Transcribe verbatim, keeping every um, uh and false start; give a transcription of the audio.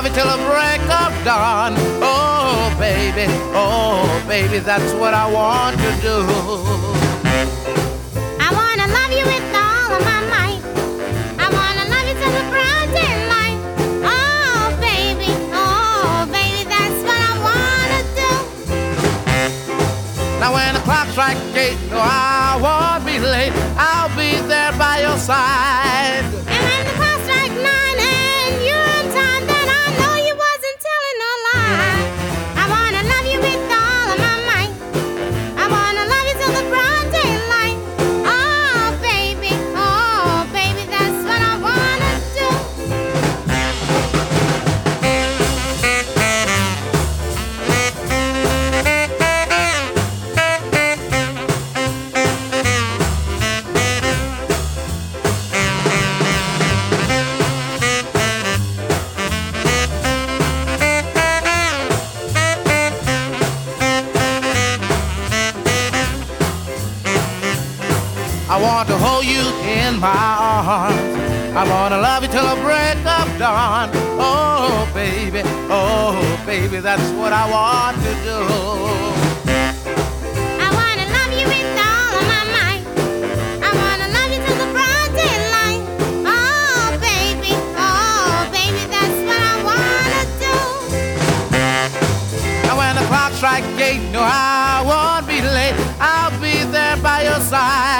love you till the break of dawn. Oh, baby, oh, baby, that's what I want to do. I wanna love you with all of my might. I wanna love you till the broad daylight. Oh, baby, oh, baby, that's what I wanna do. Now when the clock strikes eight, no, I won't be late. I'll be there by your side. And when the clock strikes nine and you're in time, then I know you wasn't telling no lie. I wanna love you with all of my might. I wanna love you till the broad daylight. Oh, baby, oh, baby, that's what I wanna do. I want to hold you in my arms. I want to love you till the break of dawn. Oh, baby, oh, baby, that's what I want to do. I wanna love you with all of my might. I wanna love you till the broad daylight. Oh, baby, oh, baby, that's what I wanna do. And when the clock strikes eight, no, I won't be late. I'll be there by your side.